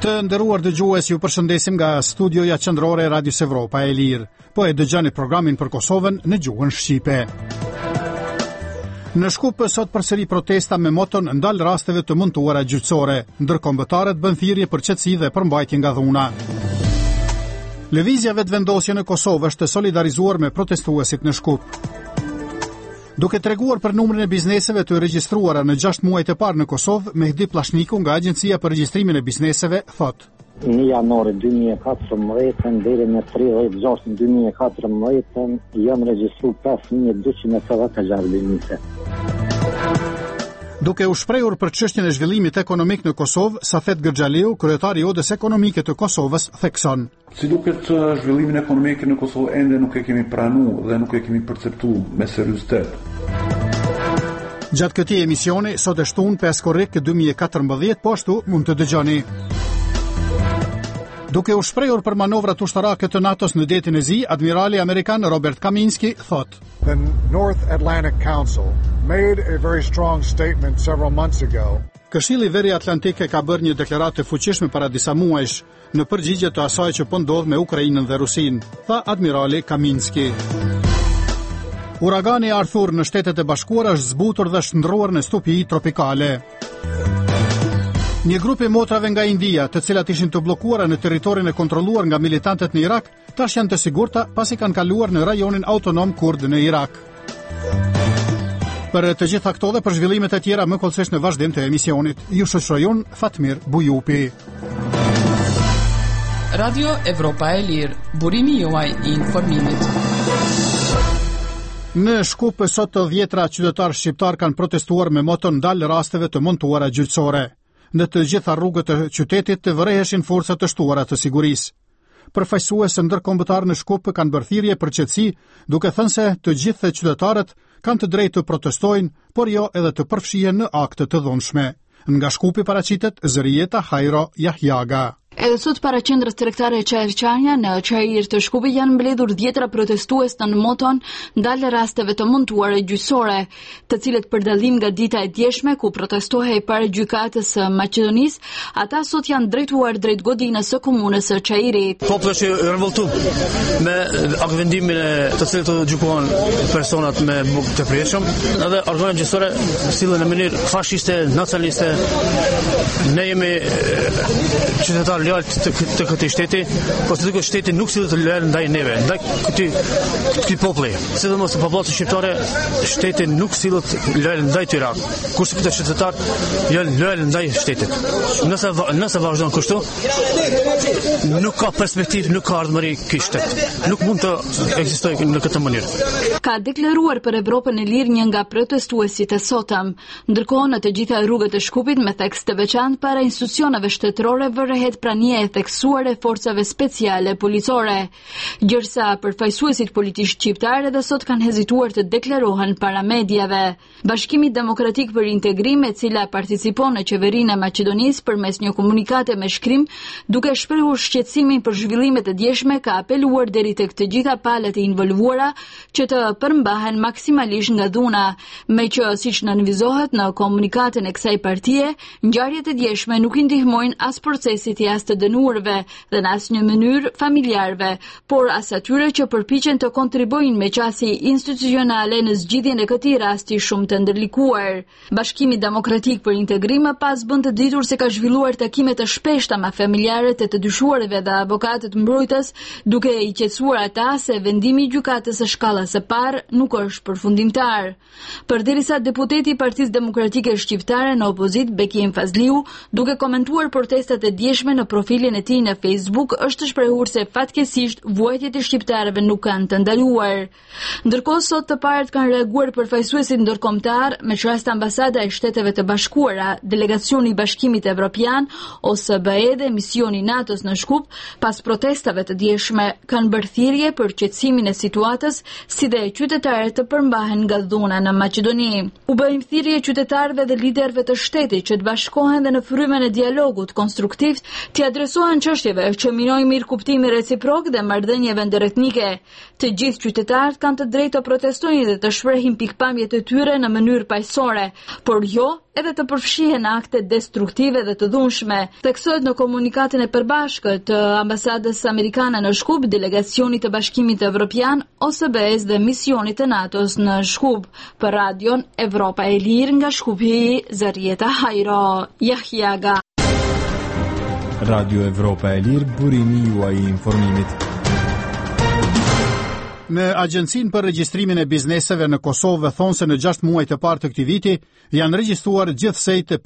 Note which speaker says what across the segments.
Speaker 1: Të nderuar dëgjues, ju përshëndesim nga studioja qendrore e Radios Evropa e Lirë. Po e dëgjoni programin për Kosovën në gjuhën shqipe. Në Shkup sot përsëri protesta me moton ndal rasteve të montuara gjyqësore, ndërkombëtarët bën thirrje për qetësi dhe përmbajtje nga dhuna. Lëvizja vetëvendosje në Kosovë është solidarizuar me protestuesit në Shkup. Duke treguar për numrin e bizneseve të regjistruara në 6 muajt e parë në Kosovë, Mehdi Pllashniku nga Agjencia për Regjistrimin e Bizneseve thot:
Speaker 2: Në janar 2014 deri në 30/6/2014 janë regjistruar 5276 biznese.
Speaker 1: Duke u shprehur për çështjen e zhvillimit ekonomik në Kosovë, Safet Gërxhaliu, kryetari i Odës Ekonomike të Kosovës, thekson:
Speaker 3: Si duket zhvillimin ekonomik në Kosovë ende nuk e kemi pranuar dhe nuk e kemi perceptuar me seriozitet.
Speaker 1: Gjatë këtij emisioni, sot e shtunë 5 korrik 2014, po ashtu mund të dëgjoni. Duke u shprehur për manovrat ushtarake të NATO-s në detin e Zi, admirali amerikan Robert Kaminski thot:
Speaker 4: The North Atlantic Council made a very strong statement several months ago.
Speaker 1: Këshilli Veri Atlantike ka bërë një deklaratë të fuqishme para disa muajsh në përgjigje të asaj që po ndodh me Ukrainën dhe Rusinë, tha admirali Kaminski. Uragani Arthur në Shtetet e Bashkuara është zbutur dhe shndruar në stupi tropikale. Një grup i motrave nga India, të cilat ishin të bllokuara në territorin e kontrolluar nga militantët në Irak, tash janë të sigurta pasi kanë kaluar në rajonin autonom kurd në Irak. Për të gjitha këto dhe për zhvillimet e tjera më kollësisht në vazhdim të emisionit, ju shoqëroj unë Fatmir Bujupi.
Speaker 5: Radio Evropa e Lirë, burimi juaj i informimit.
Speaker 1: Në Shkup sot të 10 qytetarë shqiptar kanë protestuar me moton ndal rasteve të montuara gjyqësore. Në të gjitha rrugët e qytetit të vëreheshin forcat të shtuara të sigurisë. Përfaqësues ndërkombëtar në Shkup kanë bërë thirrje për qetësi, duke thënë se të gjithë qytetarët kanë të drejtë të protestojnë, por jo edhe të përfshihen në akte të dhunshme. Nga Shkupi paraqitet Zërieta Hajro Jahjaga.
Speaker 6: Edhe sot para qendrës tregtare e Çajrçanja në Çajir të Shkupit janë mbledhur 10 protestues në moton ndal rasteve të montuara gjyqësore, të cilët për dallim nga dita e djeshme ku protestohej para gjykatës së Maqedonisë, ata sot janë drejtuar drejt godinës së komunës së Çajirit.
Speaker 7: Populli është revoltuar me akvendimin e të cilët të gjykuan personat me bukë të prishëm, edhe organet gjyqësore sillen në mënyrë fashiste, nacionaliste. Ne jemi qytetarë lojal të këtij shteti, por së duket shteti nuk sillet lojal ndaj neve, ndaj këtij populli. Sidomos popullatës shqiptare, shteti nuk sillet lojal ndaj tyre. Kurse këta qytetarë janë lojal ndaj shtetit. Nëse vazhdon kështu, nuk ka perspektivë, nuk ka ardhmëri ky shtet. Nuk mund të ekzistojë në këtë mënyrë.
Speaker 6: Ka deklaruar për Evropën e Lirë një nga protestuesit e sotëm, ndërkohë në të gjitha rrugët e Shkupit me tekst të veçantë para institucioneve shtetërore vërrehet prania e theksuar e forcave speciale policore. Gjërsa përfaqësuesit politik shqiptar edhe sot kanë hezituar të deklarohen para mediave. Bashkimi Demokratik për Integrim, e cila participon në qeverinë e Maqedonisë përmes një komunikate me shkrim, duke shprehur shqetësimin për zhvillimet e djeshme, ka apeluar deri tek të gjitha palët e involvuara që të përmbahen maksimalisht nga dhuna, me që siç nënvizohet në komunikatën e kësaj partie, ngjarjet e djeshme nuk i ndihmojnë as procesit i as të dënuarve dhe në asnjë mënyrë familjarëve, por as atyre që përpiqen të kontribuojnë me qasje institucionale në zgjidhjen e këtij rasti shumë të ndërlikuar. Bashkimi Demokratik për Integrim pas bën të ditur se ka zhvilluar takime të shpeshta me familjarët e të dyshuarve dhe avokatët mbrojtës, duke i qetësuar ata se vendimi i gjykatës së shkallës së parë nuk është përfundimtar. Përderisa deputeti i Partisë Demokratike Shqiptare në opozit Bekim Fazliu, duke komentuar protestat e djeshme në profilin e tij në Facebook, është shprehur se fatkeqësisht vuajtjet e shqiptarëve nuk kanë të ndaluar. Ndërkohë sot të parët kanë reaguar përfaqësuesit ndërkombëtar, me rast ambasada e Shteteve të Bashkuara, delegacioni i Bashkimit Evropian, OSBE dhe misioni i NATO-s në Shkup, pas protestave të djeshme, kanë bërë thirrje për qetësimin e situatës, si dhe qytetarët të përmbahen nga dhuna në Maqedoni. U bëjmë thirrje qytetarëve dhe liderëve të shtetit që të bashkohen dhe në frymën e dialogut konstruktiv të adresohen çështjeve që minojnë mirëkuptimi reciprok dhe marrëdhënieve ndëretnike. Të gjithë qytetarët kanë të drejtë të protestojnë dhe të shprehin pikpamjet e tyre në mënyrë paqësore, por jo edhe të përfshihen akte destruktive dhe të dhunshme. Theksohet në komunikatin e përbashkët të ambasadës amerikane në Shkup, delegacionit të Bashkimit Evropian, OSBE-s dhe misionit të NATO-s në Shkup. Për radion Evropa e Lirë nga Shkupi, Zarieta Hajro, Jahjaga.
Speaker 8: Radio Evropa e Lirë, burimi juaj i informimit.
Speaker 1: Në Agjencinë për regjistrimin e bizneseve në Kosovë thonë se në 6 muaj të parë të këtij viti janë regjistruar gjithsej të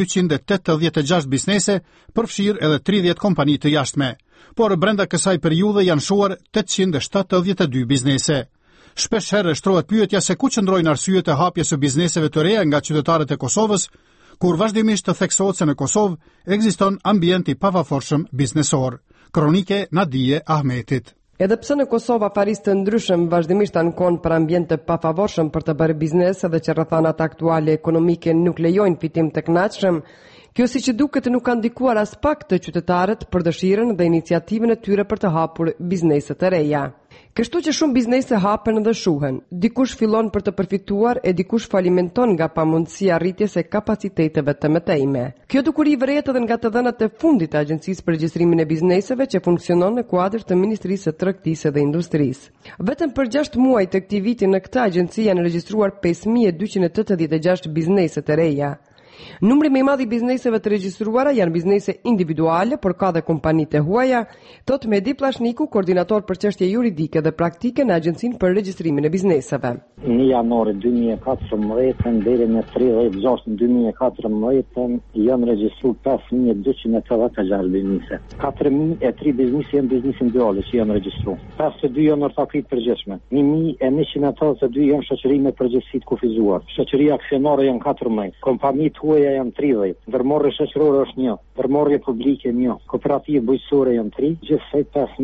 Speaker 1: 5286 biznese, përfshirë edhe 30 kompani të jashtme, por brenda kësaj periudhe janë shuar 872 biznese. Shpesh herë shtrohet pyetja se ku qëndrojnë arsyet e hapjes së bizneseve të reja nga qytetarët e Kosovës, kur vazhdimisht të theksohet se në Kosovë ekziston ambient i pavarfërshëm biznesor. Kronike Nadije Ahmetit.
Speaker 9: Edhe pse në Kosovë afarisë të ndryshëm vazhdimisht ankon për ambient të pafavorshëm për të bërë biznes edhe që rrethanat aktuale ekonomike nuk lejojnë fitim të kënaqshëm, kjo siç duket nuk ka ndikuar as pak të qytetarët për dëshirën dhe iniciativën e tyre për të hapur biznese të reja. Kështu që shumë biznese hapen dhe shuhen. Dikush fillon për të përfituar e dikush falimenton nga pamundësia arritjes e kapaciteteve të mëtejme. Kjo dukuri vret edhe nga të dhënat e fundit të Agjencisë për Regjistrimin e Bizneseve që funksionon në kuadër të Ministrisë së Tregtisë dhe Industrisë. Vetëm për 6 muaj të këtij viti në këtë agjenci janë regjistruar 5286 biznese të reja. Numri më i madh i bizneseve të regjistruara janë biznese individuale, por ka dhe kompani të huaja, thot Medi Plashniku, koordinator për çështje juridike dhe praktike në Agjencinë për Regjistrimin e Bizneseve.
Speaker 2: Në janar 2014 deri në 30/6/2014 janë regjistruar 5286 biznese. 4003 biznese janë biznese individuale që janë regjistruar. 52 janë ortakrit përgjithshme. 1182 janë shoqëri me përgjegjësi të kufizuar. Shoqëria aksionare janë 14, kompanitë huaja janë 30, ndërmarrje shoqërore është 1, ndërmarrje publike 1, kooperativë bujqësore janë 3, gjithsej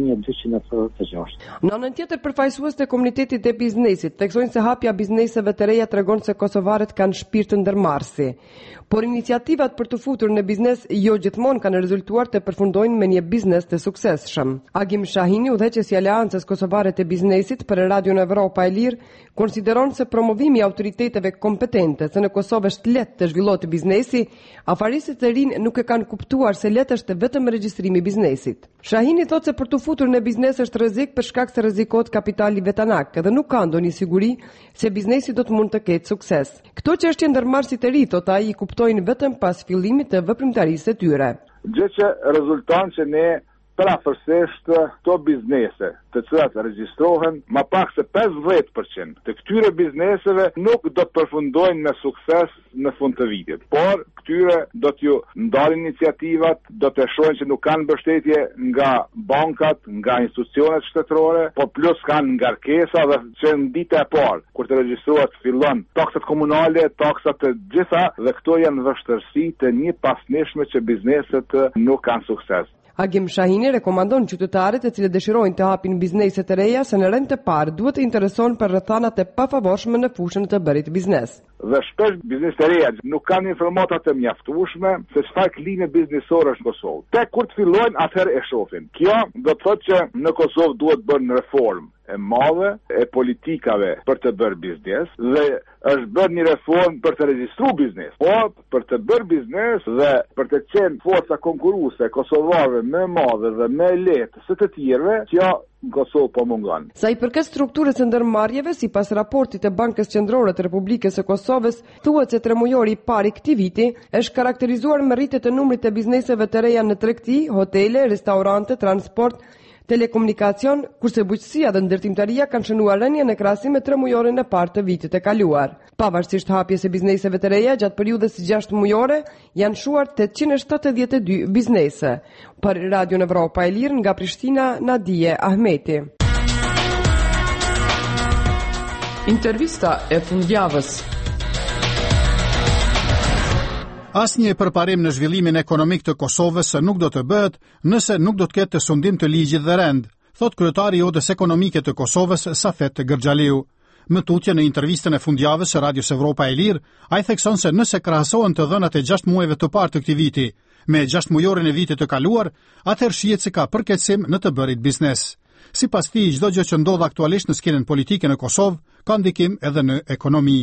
Speaker 2: 5286.
Speaker 9: Në anën tjetër, përfaqësues të komunitetit të biznesit theksojnë se hapja bizneseve të reja tregon se kosovarët kanë shpirt ndërmarrësi, por iniciativat për të futur në biznes jo gjithmonë kanë rezultuar të përfundojnë me një biznes të suksesshëm. Agim Shahini, udhëheqësi i Aleancës Kosovare të Biznesit për Radion Evropa e Lirë, konsideron se promovimi i autoriteteve kompetente se në Kosovë është lehtë të zhvillohet biznesi, afarisët e rinë nuk e kanë kuptuar se lehtë është vetëm regjistrimi i biznesit. Shahini thotë se për të futur në biznes është rrezik për shkak se rrezikohet kapitali vetanak dhe nuk ka ndonjë siguri se biznesi do të mund të ketë sukses. Këto çështje ndërmarrësit e ri, thotë ai, kuptojnë vetëm pas fillimit të veprimtarisë së tyre.
Speaker 10: Gjë që rezulton që ne prafërsisht këto biznese të cilat regjistrohen, më pak se 50% të këtyre bizneseve nuk do të përfundojnë me sukses në fund të vitit. Por këtyre do t'ju ndalin iniciativat, do të shohin që nuk kanë mbështetje nga bankat, nga institucionet shtetërore, por plus kanë ngarkesa dhe që në ditë e parë kur të regjistrohet fillon taksat komunale, taksat të gjitha, dhe këto janë vështirësi të një pasnishme që bizneset nuk kanë sukses.
Speaker 9: Agim Shahini rekomandon qytetarët e cilët dëshirojnë të hapin biznese të reja se në rend të parë duhet të interesohen për rrethanat e pafavorshme në fushën të bërit biznes.
Speaker 10: Dhe shpesh biznes të reja nuk kanë informata të mjaftueshme se çfarë klime biznesore është në Kosovë. Tek kur të fillojnë atëherë e shohin. Kjo do të thotë që në Kosovë duhet bërë reformë e madhe e politikave për të bërë biznes dhe është bërë një reformë për të regjistruar biznes. Po për të bërë biznes dhe për të qenë forca konkurruese kosovarëve më e madhe dhe më e lehtë se të tjerëve, që në Kosovë po mungon.
Speaker 9: Sa i përket strukturës së ndërmarrjeve, sipas raportit të Bankës Qendrore të Republikës së Kosovës, thuhet se tremujori i parë i këtij viti është karakterizuar me rritje të numrit të bizneseve të reja në tregti, hotele, restorante, transport, telekomunikacion, kurse bujqësia dhe ndërtimtaria kanë shënuar rënje në krahasim me tremujorin e parë të vitit të kaluar. Pavarësisht hapjes së bizneseve të reja, gjatë periudhës 6 mujore janë shuar 872 biznese. Për Radion Evropa e Lirë nga Prishtina, Nadije Ahmeti.
Speaker 5: Intervista e fundjavës.
Speaker 1: Asnjë përparim në zhvillimin ekonomik të Kosovës nuk do të bëhet nëse nuk do të ketë sundim të ligjit dhe rend, thot kryetari i Odës Ekonomike të Kosovës, Safet Gërxhaliu. Më tutje në intervistën e fundjavës së Radios Evropa e Lirë, ai thekson se nëse krahasohen të dhënat e 6 muajve të parë të këtij viti me 6 mujorin e vitit të kaluar, atëherë shihet se ka përkeqësim në të bërit biznes. Sipas tij, çdo gjë që ndodh aktualisht në skenën politike në Kosovë ka ndikim edhe në ekonomi.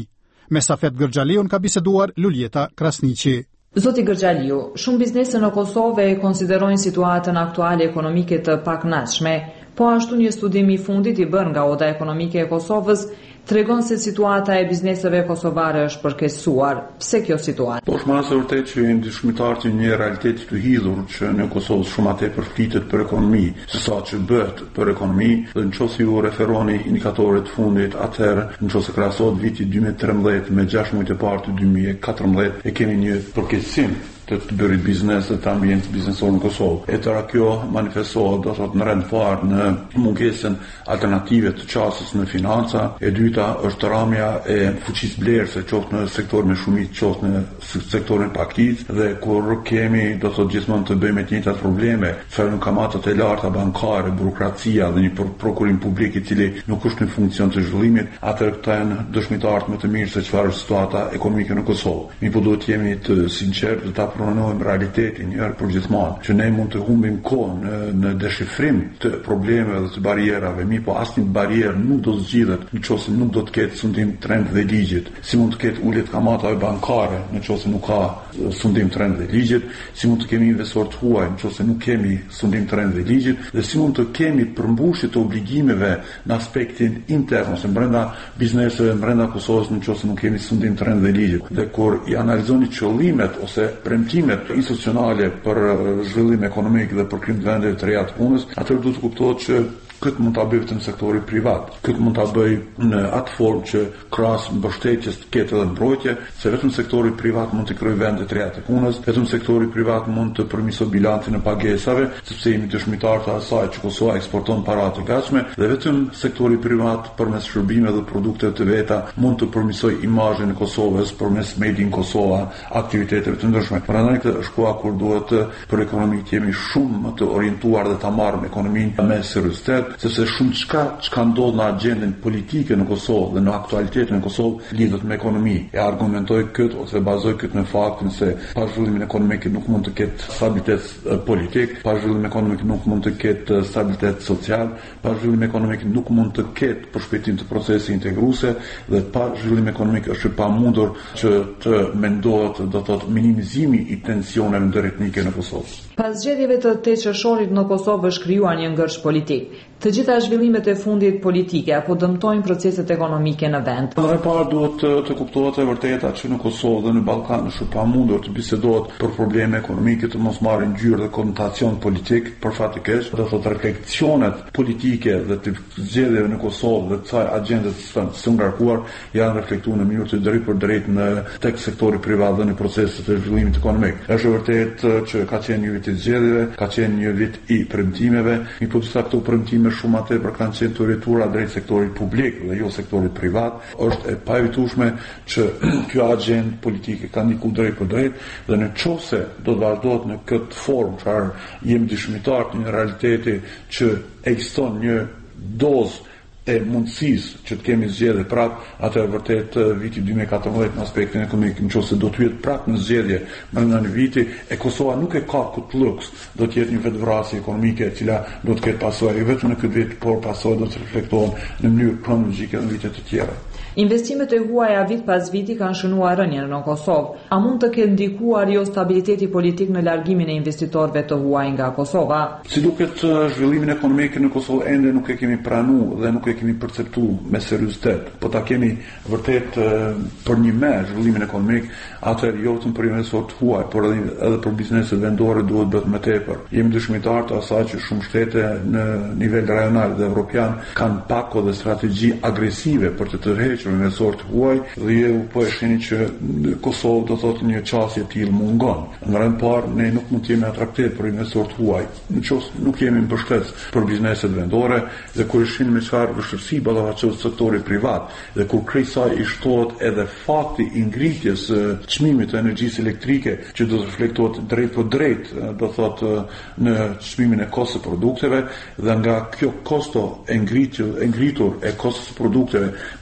Speaker 1: Me Safet Gërxhaliun ka biseduar Luljeta Krasniqi.
Speaker 11: Zoti Gërxhaliu, shumë biznese në Kosovë e konsiderojnë situatën aktuale ekonomike të pakënaqshme, po ashtu një studim i fundit i bërë nga Oda Ekonomike e Kosovës tregon se situata e bizneseve kosovare është përkeqësuar. Pse kjo situatë?
Speaker 3: Po është e vërtet që jemi dëshmitar të një realiteti të hidhur që në Kosovë shumë tepër flitet për ekonomi, se sa që bëhet për ekonomi, dhe nëse ju referoni indikatorët të fundit, atëherë nëse krahasohet viti 2013 me 6 muajt e parë të 2014, e kemi një përkeqësim të bërit biznes dhe të ambient biznesor në Kosovë. E tëra kjo manifestohet do thot në rend parë në mungesën alternative të qasës në financa, e dyta është rramja e fuqisë blerëse qoftë në sektorin me shumicë, qoftë në sektorin pakicë, dhe kur kemi do thot gjithmonë të bëjmë të njëjtat probleme, çfarë në kamatat e larta bankare, burokracia dhe një prokurim publik i cili nuk është në funksion të zhvillimit, atëherë këta janë dëshmitarët më të mirë se çfarë është situata ekonomike në Kosovë. Mi po duhet jemi të sinqertë dhe ta pranojmë realitetin njëherë për gjithmonë, që ne mund të humbim kohë në deshifrim të problemeve dhe të barierave, mi po asnjë barierë nuk do zgjidhet nëse nuk do të ketë sundim trend dhe ligjit. Si mund të ketë ulje të kamatave bankare nëse nuk ka sundim trend dhe ligjit, si mund të kemi investor të huaj nëse nuk kemi sundim trend dhe ligjit, dhe si mund të kemi përmbushje të obligimeve në aspektin intern ose brenda bizneseve brenda Kosovës nëse nuk kemi sundim trend dhe ligjit. Dhe kur i analizoni qëllimet ose premtimet institucionale për zhvillim ekonomik dhe për krijim të vendeve të reja të punës, atëherë duhet të kuptohet që këtë mund ta bëjë vetëm sektori privat. Këtë mund ta bëjë në atë formë që krahas mbështetjes të ketë edhe mbrojtje, se vetëm sektori privat mund të krijojë vende të reja të punës, vetëm sektori privat mund të përmirësojë bilancin e pagesave, sepse jemi dëshmitar të asaj që Kosova eksporton para të gatshme, dhe vetëm sektori privat përmes shërbimeve dhe produkteve të veta mund të përmirësojë imazhin e Kosovës përmes Made in Kosova, aktiviteteve të ndryshme. Prandaj këtë është koha kur duhet për ekonominë të jemi shumë më të orientuar dhe ta marrim ekonominë me serioztet, sepse shumë çka ndodh në agjendën politike në Kosovë dhe në aktualitetin e Kosovë lidhet me ekonomi. E argumentoj këtë ose bazoj këtë në faktin se pa zhvillimin ekonomik nuk mund të ketë stabilitet politik, pa zhvillim ekonomik nuk mund të ketë stabilitet social, pa zhvillim ekonomik nuk mund të ketë përshpejtim të procesi integruese, dhe pa zhvillim ekonomik është pamundur që të mendohet do thotë minimizimi i tensioneve ndëretnike në Kosovë.
Speaker 11: Pas zgjedhjeve të 8 qershorit në Kosovë është krijuar një ngërsh politik. Të gjitha zhvillimet e fundit politike apo dëmtojnë proceset ekonomike në vend.
Speaker 3: Në parë duhet të kuptohet e vërteta që në Kosovë dhe në Ballkan është pamundur të bisedohet për probleme ekonomike të mos marrin ngjyrë dhe konotacion politik, përfatikesh do thotë refleksionet politike dhe të zgjedhjeve në Kosovë dhe të kësaj agjende të ngarkuar janë reflektuar në mënyrë të drejtë për drejtë në tek sektori privat dhe në proceset e zhvillimit ekonomik. Është vërtet që ka qenë një vit i zgjedhjeve, ka qenë një vit i premtimeve, mi po disa këto premtime shumë tepër kanë qenë të orientuara drejt sektorit publik dhe jo sektorit privat. Është e pavitueshme që kjo agjendë politike ka ndikur drejt për drejt, dhe nëse do të vazhdohet në këtë formë, çfarë jemi dëshmitar të një realiteti që ekziston një dozë e mundësisë që të kemi zgjedhje prapë, atëherë vërtet viti 2014 në aspektin ekonomik, nëse do të jetë prapë në zgjedhje brenda një viti, e Kosova nuk e ka këtë luks, do të jetë një vetvrasje ekonomike e cila do të ketë pasojë vetëm në këtë vit, por pasojë do të reflektohen në mënyrë kronologjike në vitet të tjera.
Speaker 11: Investimet e huaja vit pas viti kanë shënuar rënien në Kosovë. A mund të ketë ndikuar jo stabiliteti politik në largimin e investitorëve të huaj nga Kosova?
Speaker 3: Si duket, zhvillimin ekonomik në Kosovë ende nuk e kemi pranuar dhe nuk e kemi perceptuar me seriozitet. Po ta kemi vërtet për një me zhvillimin ekonomik, atëherë jo vetëm për investorët huaj, por edhe për bizneset vendore duhet bëhet më tepër. Jemi dëshmitar të asaj që shumë shtete në nivel rajonal dhe evropian kanë pako dhe strategji agresive për të tërhequr investorët huaj, dhe ju po e shihni që Kosovë do thotë një çështje e tillë mungon. Në rend parë ne nuk mund të jemi atraktiv për investorët huaj, nëse nuk jemi mbështetës për bizneset vendore, dhe kur shihni me çfarë vështirësi ballafaqohet sektori privat, dhe kur krejsaj i shtohet edhe fakti i ngritjes çmimit të energjisë elektrike që do të reflektohet drejt për drejt, do thotë në çmimin e kostos së produkteve, dhe nga kjo kosto e ngritur e kostos së produkteve do të reflektohet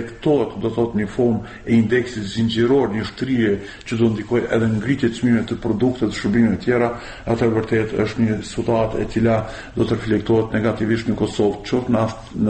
Speaker 3: reflektohet do thot një formë e indeksit zinxhiror, një shtrije që do ndikojë edhe në ngritje të çmimeve të produkteve të shërbimeve të tjera, atë vërtet është një situatë e cila do të reflektohet negativisht në Kosovë, qoftë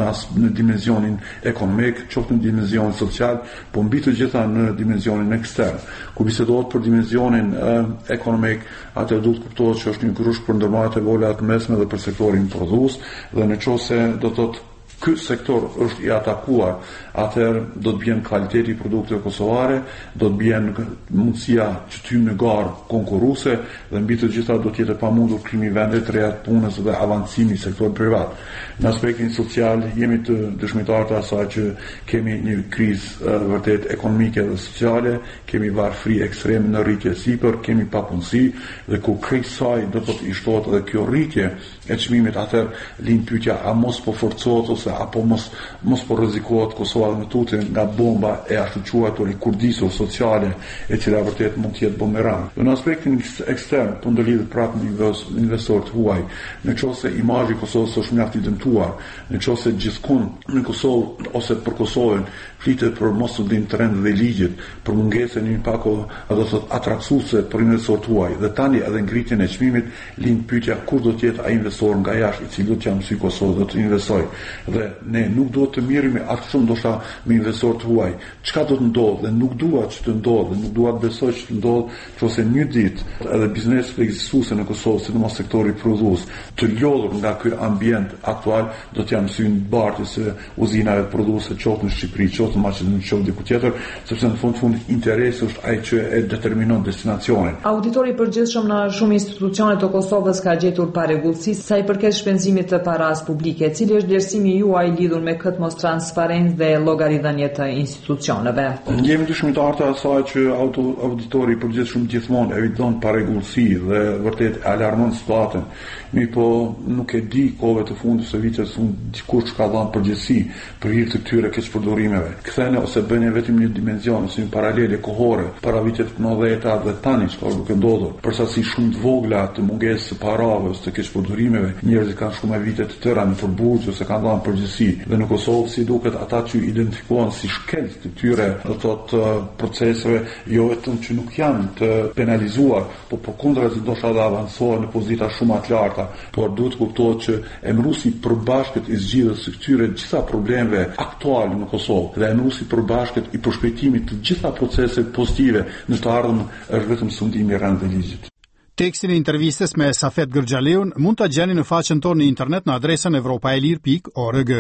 Speaker 3: në dimensionin ekonomik, qoftë në dimensionin social, po mbi të gjitha në dimensionin ekstern. Kur bisedohet për dimensionin ekonomik, atë duhet kuptohet që është një grush për ndërmarrjet e vogla të mesme dhe për sektorin prodhues, dhe nëse do të thotë ky sektor është i atakuar, atëherë do të bjen kvaliteti i produkteve kosovare, do të bjen mundësia që ty në garë konkurruese dhe mbi të gjitha do të jetë pamundur krijimi vende të reja të punës dhe avancimi i sektorit privat. Në aspektin social jemi të dëshmitar të asaj që kemi një krizë vërtet ekonomike dhe sociale, kemi varfëri ekstreme në rritje sipër, kemi papunësi dhe kur krejt saj do të i shtohet edhe kjo rritje e çmimit, atëherë lind pyetja a mos po forcohet ose apo mos po rrezikohet Kosova me tutje nga bomba e ashtuquar i kurdisur sociale e cila vërtet mund të jetë bumerang. Në aspektin ekstern, po ndërlidhet prapë me investorët huaj, nëse imazhi i Kosovës është mjaft i dëmtuar, nëse gjithkund në Kosovë ose për Kosovën flitet për mos udhim trend dhe ligjit, për mungesën e një pako do të thotë atraksuese për investorët huaj, dhe tani edhe ngritjen e çmimit lind pyetja kur do të jetë ai investor nga jashtë i cili do të mësoj Kosovë do të investojë. Dhe ne nuk duhet të mirëmi atë shumë ndoshta me investorët huaj. Çka do të ndodhë dhe nuk dua që të ndodhë, nuk dua të besoj që të ndodhë, nëse një ditë edhe bizneset ekzistuese në Kosovë, sidomos sektori prodhues, të lodhur nga ky ambient aktual, do të janë mësyn bartë se uzinave prodhuese qoftë në Shqipëri, qoftë në Maqedoni, qoftë diku tjetër, sepse në fund interesi është ai që e determinon destinacionin.
Speaker 11: Auditori i përgjithshëm në shumë institucione të Kosovës ka gjetur parregullsi sa i përket shpenzimit të paras publike. Cili është vlerësimi juaj lidhur me këtë mos transparencë dhe llogaridhënie të institucioneve?
Speaker 3: Jemi dëshmitar të asaj që auditori i përgjithshëm gjithmonë eviton parregullsi dhe vërtet alarmon situatën. Po nuk e di kohëve të fundit se vitet dikush ka dhënë përgjegjësi për hir të këtyre keqpërdorimeve. Kthene ose bënë vetëm një dimension ose një paralele kohore para vitet 90 dhe tani çfarë do të ndodhur. Për sasi shumë të vogla të mungesës së parave ose të keqpërdorimeve, njerëzit kanë shumë vite të tëra në përburgje ose kanë dhënë përgjegjësi. Dhe në Kosovë si duket ata që identifikohen si shkelës të këtyre do të thotë proceseve, jo vetëm që nuk janë të penalizuar, por përkundrazi ndoshta dhe avancohen në pozita shumë të larta. Por duhet kuptohet që emëruesi përbashkët i zgjidhjes së këtyre gjitha problemeve aktuale në Kosovë dhe emëruesi përbashkët i përshpejtimit të gjitha proceseve pozitive në të ardhmen është vetëm sundimi i rëndë të ligjit.
Speaker 1: Tekstin e intervistës me Safet Gërxhaliun mund ta gjeni në faqen tonë në internet në adresën europaelir.org.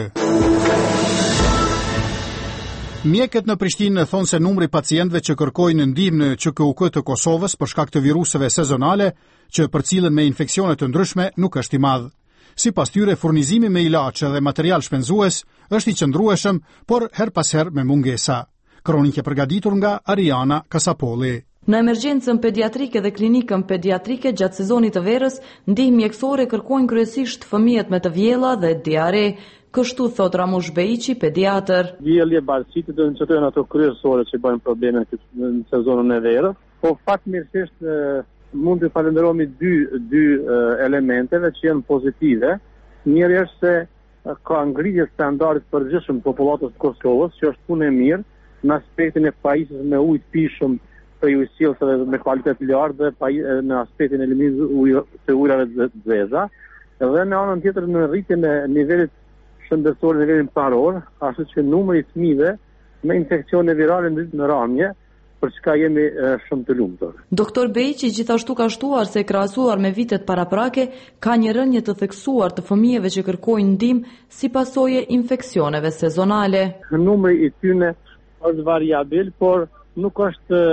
Speaker 1: Mjekët në Prishtinë thonë se numri pacientëve që kërkojnë ndihmë në QKUK të Kosovës për shkak të viruseve sezonale që përcillen me infeksione të ndryshme nuk është i madh. Sipas tyre, furnizimi me ilaçe dhe material shpenzues është i qëndrueshëm, por her pas her me mungesa. Kronikë përgatitur nga Ariana Kasapolli.
Speaker 12: Në emergjencën pediatrike dhe klinikën pediatrike gjatë sezonit të verës, ndihmë mjekësore kërkojnë kryesisht fëmijët me të vjella dhe diare. Kështu thot Ramush Bejiqi, pediatër.
Speaker 13: Vjellje, barësitë do nënqëtojnë ato kryesore që bëjnë probleme në sezonën e verës, po fatmirësisht mund të falenderohemi dy elementeve që janë pozitive. Njëri është se ka ngritje standardit përgjithshëm të popullatës të Kosovës, që është punë e mirë në aspektin e pajisjes me ujë të pishëm për ujësillësve me kvalitet lartë dhe në aspektin e eliminimit të ujrave të zeza, dhe në anën tjetër në rritjen e nivelit shëndetësor në nivelin paror, ashtu që numri i fëmijëve me infeksione virale në rrëmje, për çka jemi shumë të lumtur.
Speaker 12: Doktor Bejiqi gjithashtu ka shtuar se krahasuar me vitet paraprake ka një rënje të theksuar të fëmijëve që kërkojnë ndihmë si pasojë infeksioneve sezonale.
Speaker 13: Numri i tyre është variabil, por nuk është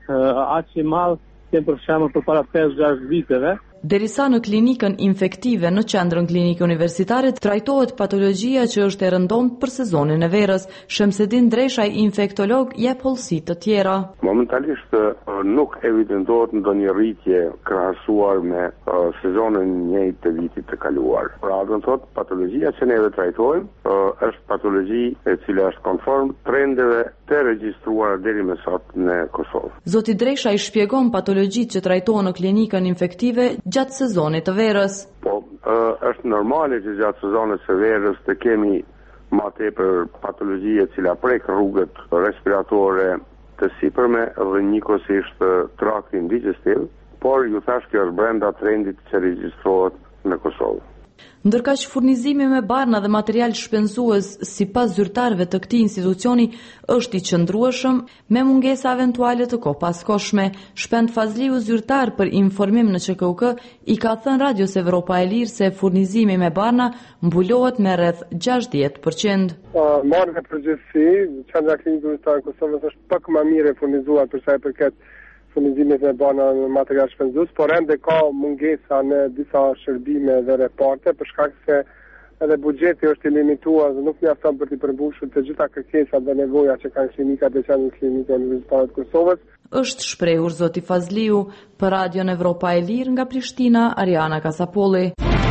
Speaker 13: aq i madh për shembull përpara 5-6 viteve.
Speaker 12: Derisa në klinikën infektive në qendrën klinike universitare trajtohet patologjia që është e rëndomtë për sezonin e verës. Shemsedin Dreshaj, infektolog, jep hollësi të tjera.
Speaker 14: Momentalisht nuk evidentohet ndonjë rritje krahasuar me sezonin e njëjtë të vitit të kaluar. Pra, do të thotë patologjia që ne trajtojmë është patologji e cila është konform trendeve të regjistruara deri më sot në Kosovë.
Speaker 12: Zoti Dreshaj shpjegon patologjitë që trajtohen në klinikën infektive gjatë sezonit të verës.
Speaker 14: Po, është normale që gjatë sezonit të verës të kemi ma tepër patologji e cila prek rrugët respiratore të sipërme dhe njëkohësisht traktin digestiv, por ju thash kjo është brenda trendit që regjistrohet në Kosovë.
Speaker 12: Ndërkaq furnizimi me barna dhe material shpenzues sipas zyrtarëve të këtij institucioni është i qëndrueshëm me mungesa eventuale të kohëpaskoshme. Shpend Fazliu, zyrtar për informim në QKUK, i ka thënë Radios Evropa e Lirë se furnizimi me barna mbulohet me rreth 60%.
Speaker 13: Marrë në përgjithësi, qendra klinike zyrtare e Kosovës është pak më mirë e furnizuar për sa i përket furnizimit me barna në material shpenzues, por ende ka mungesa në disa shërbime dhe reparte, për shkak se edhe buxheti është i limituar dhe nuk mjafton për të përmbushur të gjitha kërkesat dhe nevojat që kanë klinikat e qendrës klinike universitare të Kosovës.
Speaker 12: Është shprehur zoti Fazliu për Radion Evropa e Lirë nga Prishtina, Ariana Kasapolli.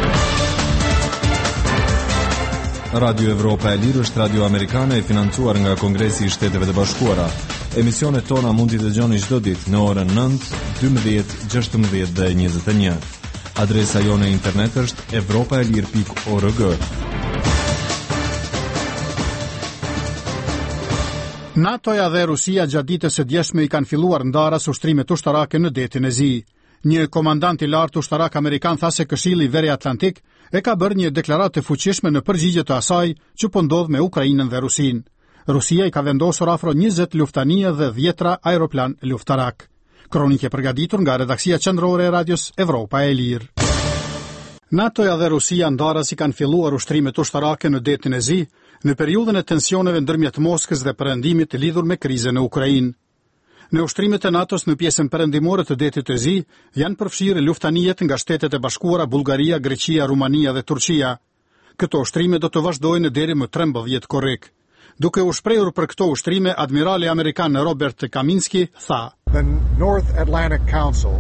Speaker 8: Radio Evropa e Lirë është radio amerikane e financuar nga Kongresi i Shteteve të Bashkuara. Emisionet tona mund t'i dëgjoni çdo ditë në orën 9, 12, 16 dhe 21. Adresa jone internet është evropaelir.org.
Speaker 1: NATO-ja dhe Rusia gjatë ditës së djeshme i kanë filluar ndarës ushtrimet ushtarake në detin e Zi. Një komandant i lartë ushtarak amerikan tha se Këshilli Veriatlantik e ka bërë një deklaratë të fuqishme në përgjigje të asaj që po ndodh me Ukrainën dhe Rusinë. Rusia i ka vendosur afro 20 luftanie dhe 10 aeroplan luftarak. Kronike përgatitur nga redaksia qendrore e Radios Evropa e Lirë. NATO-ja dhe Rusia ndarës i kanë filluar ushtrimet ushtarake në detin e Zi në periudhën e tensioneve ndërmjet Moskës dhe perëndimit të lidhur me krizën në Ukrainë. Në ushtrimet e NATO-s në pjesën perëndimore të detit të Zi janë përfshirë luftanijet nga Shtetet e Bashkuara, Bullgaria, Greqia, Rumania dhe Turqia. Këto ushtrime do të vazhdojnë deri më 13 korrik. Duke u shprehur për këto ushtrime, admirali amerikan Robert Kaminski tha:
Speaker 4: The North Atlantic Council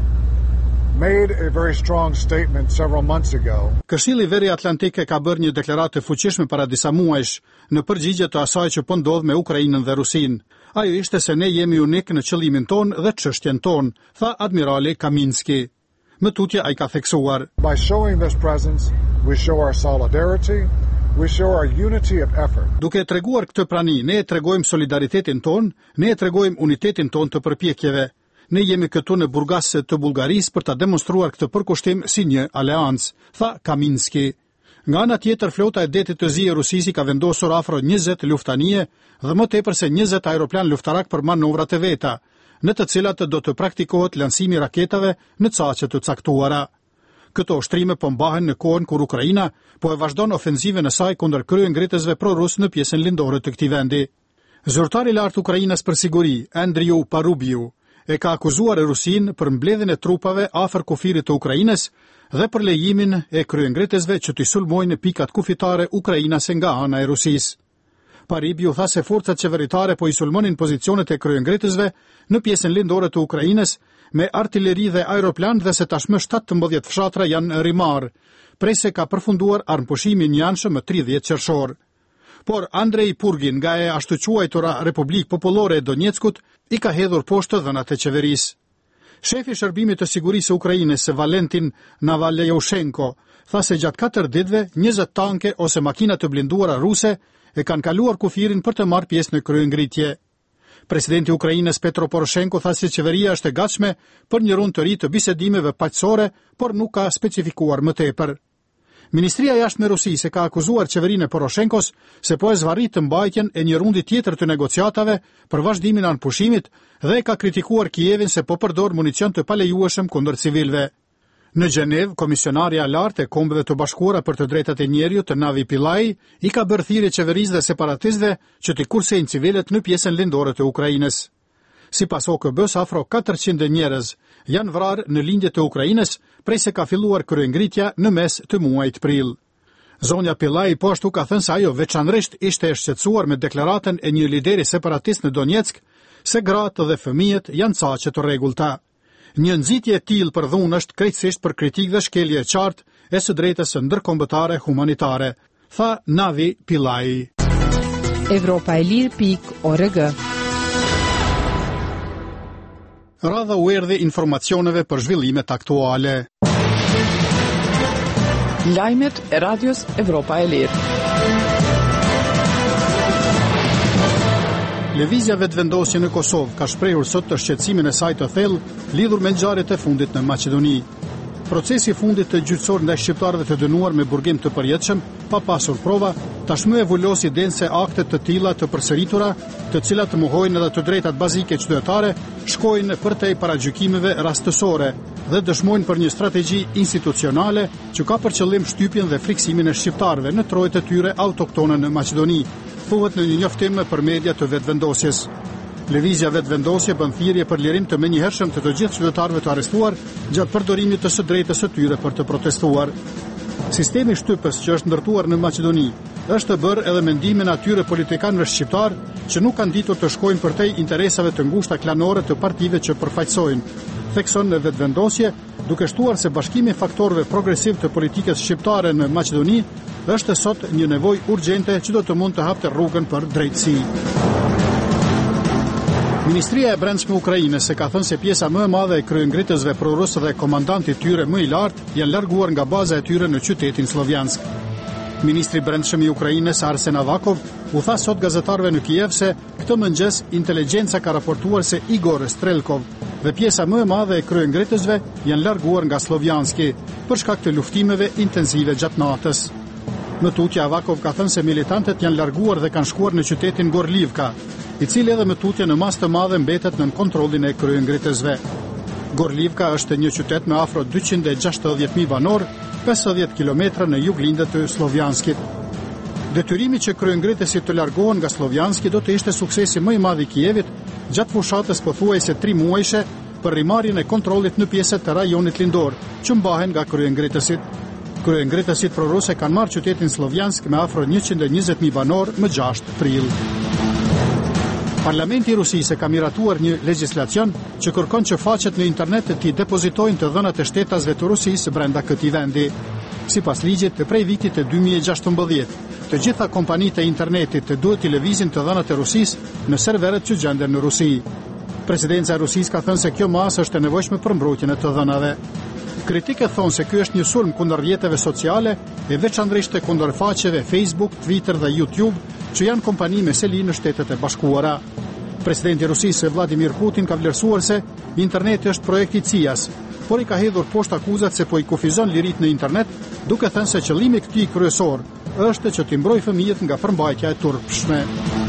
Speaker 4: made a very strong statement several months ago.
Speaker 1: Këshilli Veriatlantik ka bërë një deklaratë të fuqishme para disa muajsh në përgjigje të asaj që po ndodh me Ukrainën dhe Rusinë. Ajo ishte se ne jemi unik në qëllimin ton dhe çështjen ton, tha admirali Kaminski. Më tutje ai ka theksuar:
Speaker 4: By showing this presence, we show our solidarity, we show our unity of effort.
Speaker 1: Duke treguar këtë prani, ne e tregojmë solidaritetin ton, ne e tregojmë unitetin ton të përpjekjeve. Ne jemi këtu në burgasë të Bullgarisë për ta demonstruar këtë përkushtim si një aleancë, tha Kaminski. Nga ana tjetër, flota e detit të Zi e Rusisë ka vendosur afro 20 luftanie dhe më tepër se 20 aeroplan luftarak për manovrat e veta, në të cilat do të praktikohet lansimi raketave në caqe të caktuara. Këto ushtrime po mbahen në kohën kur Ukraina po e vazhdon ofenzivën e saj kundër kryengritësve prorus në pjesën lindore të këtij vendi. Zyrtari i lartë Ukrainës për siguri, Andriu Parubiu, e ka akuzuar Rusinë për mbledhjen e trupave afër kufirit të Ukrainës dhe për lejimin e kryengritësve që t'i sulmojnë pikat kufitare ukrainase nga ana e Rusisë. Parubiu tha se forcat qeveritare po i sulmonin pozicionet e kryengritësve në pjesën lindore të Ukrainës me artilleri dhe aeroplan dhe se tashmë 17 fshatra janë rrimar, prej se ka përfunduar armëpushimi një anshëm më 30 qershor. Por Andrei Purgin nga e ashtu quajtura Republikë Popullore e Donjeckut i ka hedhur poshtë dhënat e qeverisë. Shefi i Shërbimit të Sigurisë së Ukrainës, Valentin Navalnyushenko, tha se gjatë 4 ditëve 20 tanke ose makina të blinduara ruse e kanë kaluar kufirin për të marrë pjesë në kryengritje. Presidenti i Ukrainës Petro Poroshenko tha se qeveria është e gatshme për një rundë të ri të bisedimeve paqësore, por nuk ka specifikuar më tepër. Ministria e Jashtme e Rusisë ka akuzuar qeverinë e Poroshenkos se po e zvarrit të mbajtjen e një rundi tjetër të negociatave për vazhdimin e anëpushimit dhe ka kritikuar Kievin se po përdor municion të palejueshëm kundër civilëve. Në Gjenev, komisionarja lartë e Kombeve të Bashkuara për të drejtat e njeriut të Navi Pillai i ka bërë thirrje qeverisë dhe separatistëve që të kursejnë civilët në pjesën lindore të Ukrainës. Sipas OKB-s, afro 400 njerëz janë vrarë në lindjet e Ukrainës prej se ka filluar kryengritja në mes të muajit prill. Zonja Pillai po ashtu ka thënë se ajo veçanërisht ishte e shqetësuar me deklaratën e një lideri separatist në Donjeck se gratë dhe fëmijët janë caqe të rregullta. Një nxitje e tillë për dhunë është krejtësisht për kritikë dhe shkelje e qartë e së drejtës ndërkombëtare humanitare, tha Navi Pillai.
Speaker 15: Evropaelir.org.
Speaker 1: Radha u erdhi informacioneve për zhvillimet aktuale.
Speaker 5: Lajmet e Radios Evropa e Lirë.
Speaker 1: Lëvizja vetëvendosje në Kosovë ka shprehur sot të shqetësimin e saj të thellë lidhur me ngjarjet e fundit në Maqedoni. Procesi i fundit të gjyqësor ndaj shqiptarëve të dënuar me burgim të përjetshëm, pa pasur prova, tashmë e vulos idenë se akte të tilla të përsëritura, të cilat mohojnë edhe të drejtat bazike qytetare, shkojnë përtej paragjykimeve rastësore dhe dëshmojnë për një strategji institucionale që ka për qëllim shtypjen dhe friksimin e shqiptarëve në trojët e tyre autoktone në Maqedoni, thuhet në një njoftim për media të vetëvendosjes. Lëvizja vetëvendosje bën thirrje për lirim të menjëhershëm të gjithë qytetarëve të arrestuar gjatë përdorimit të së drejtës së tyre për të protestuar. Sistemi shtypës që është ndërtuar në Maqedoni është të bërë edhe mendimin atyre politikanëve shqiptar që nuk kanë ditur të shkojnë përtej interesave të ngushta klanore të partive që përfaqësojnë, thekson në vetëvendosje, duke shtuar se bashkimi i faktorëve progresiv të politikës shqiptare në Maqedoni është sot një nevojë urgjente që do të mund të hapte rrugën për drejtësi. Ministria e Brendshme e Ukrainës ka thënë se pjesa më e madhe e kryengritësve prorus dhe komandantit tyre më i lartë janë larguar nga baza e tyre në qytetin Slovjansk. Ministri i Brendshëm i Ukrainës Arsen Avakov u tha sot gazetarëve në Kiev se këtë mëngjes inteligjenca ka raportuar se Igor Strelkov dhe pjesa më e madhe e kryengritësve janë larguar nga Slovjanski për shkak të luftimeve intensive gjatë natës. Në tutje Avakov ka thënë se militantët janë larguar dhe kanë shkuar në qytetin Gorlivka, i cili edhe me tutje në mas të madhe mbetet në kontrollin e kryengritësve. Gorlivka është një qytet me afro 260.000 banor, 50 km në juglindje të Slovjanskit. Detyrimi që kryengritësit të largohen nga Slovjanski do të ishte suksesi më i madh i Kievit gjatë fushatës pothuajse 3 muajshe për rimarrjen e kontrollit në pjesët të rajonit lindor që mbahen nga kryengritësit. Kryengritësit proruse kanë marrë qytetin Slovjansk me afro 120.000 banor më 6 prill. Parlamenti i Rusisë ka miratuar një legjislacion që kërkon që faqet në internet të depozitojnë të dhënat e shtetasve të Rusisë brenda këtij vendi. Sipas ligjit, prej vitit të 2016, të gjitha kompanitë e internetit të duhet të lëvizin të dhënat e Rusisë në serveret që gjenden në Rusi. Presidenca e Rusisë ka thënë se kjo masë është e nevojshme për mbrojtjen e të dhënave. Kritikët thonë se ky është një sulm kundër rrjeteve sociale e veçanërisht kundër faqeve Facebook, Twitter dhe YouTube, që janë kompani me seli në Shtetet e Bashkuara. Presidenti i Rusisë Vladimir Putin ka vlerësuar se interneti është projekt i CIA-s, por i ka hedhur poshtë akuzat se po i kufizon lirit në internet, duke thënë se qëllimi i këtij kryesor është që t'i mbrojë fëmijët nga përmbajtja e turpshme.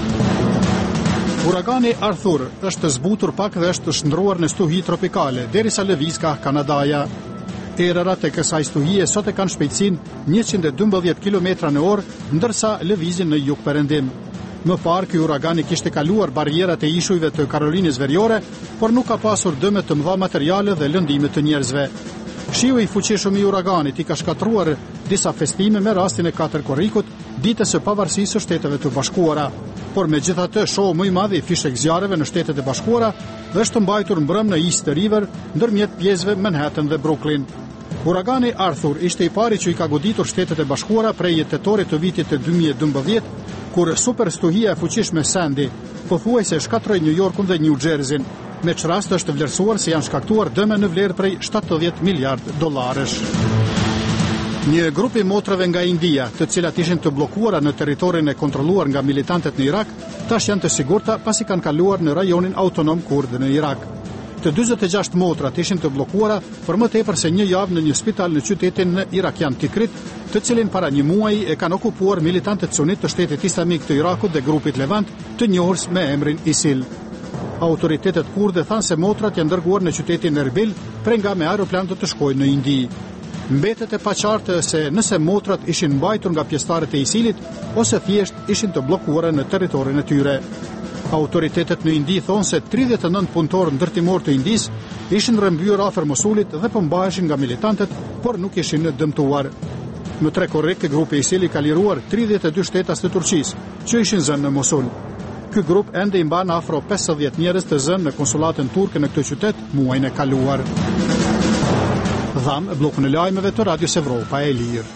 Speaker 1: Uragani Arthur është zbutur pak dhe është shndruar në stuhi tropikale, derisa lëviz ka Kanadaja. Erërat e kësaj stuhie sot e kanë shpejtësinë 112 km/h, ndërsa lëvizin në jug-perëndim. Më parë ky uragani kishte kaluar barrierat e ishujve të Karolinës Veriore, por nuk ka pasur dëme të mëdha materiale dhe lëndime të njerëzve. Shiu i fuqishëm i uraganit i ka shkatruar disa festime me rastin e 4 korrikut, ditës së pavarësisë së Shteteve të Bashkuara. Por megjithatë, shoku më i madh i fishek zjarreve në Shtetet e Bashkuara është mbajtur mbrëm në East River, ndërmjet pjesëve Manhattan dhe Brooklyn. Uragani Arthur ishte i pari që i ka goditur Shtetet e Bashkuara prej tetorit të vitit të 2012, kur superstuhia e fuqishme Sandy pothuajse shkatroi New Yorkun dhe New Jerseyn. Me që rast është vlerësuar se janë shkaktuar dëme në vlerë prej $70 miliardë. Një grup i motrave nga India, të cilat ishin të bllokuara në territorin e kontrolluar nga militantët në Irak, tash janë të sigurta pasi kanë kaluar në rajonin autonom kurd në Irak. Të 46 motrat ishin të bllokuara për më tepër se një javë në një spital në qytetin irakian Tikrit, të cilin para një muaji e kanë okupuar militantët sunit të Shtetit Islamik të Irakut dhe grupit Levant, të njohur me emrin ISIL. Autoritetet kurde thanë se motrat janë dërguar në qytetin Erbil, prej nga me aeroplan të shkojnë në Indi. Mbetet e paqartë se nëse motrat ishin mbajtur nga pjesëtarët e ISIL-it ose thjesht ishin të bllokuara në territorin e tyre. Autoritetet në Indi thonë se 39 punëtorë ndërtimor të Indis ishin rrëmbyer afër Mosulit dhe po mbaheshin nga militantët, por nuk ishin dëmtuar. Në 3 korrik, grupi ISIL ka liruar 32 shtetas të Turqisë që ishin zënë në Mosul. Ky grup ende i mban afro 50 njerëz të zënë në konsulatën turke në këtë qytet muajin e kaluar. Dham, blokun e lajmeve të Radios Evropa e Lirë.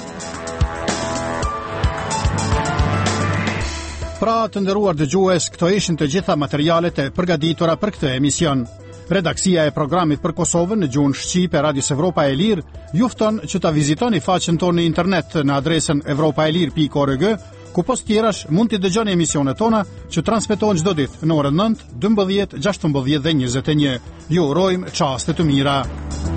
Speaker 1: Pra, të nderuar dëgjues, këto ishin të gjitha materialet e përgatitura për këtë emision. Redaksia e programit për Kosovën në gjuhën shqipe Radios Evropa e Lirë ju fton që ta vizitoni faqen tonë në internet në adresën evropaelir.org Ku post tjerash mund t'i dëgjoni emisionet tona që transmetohen çdo ditë në orën 9, 12, 16 dhe 21. Ju urojmë çaste të mira.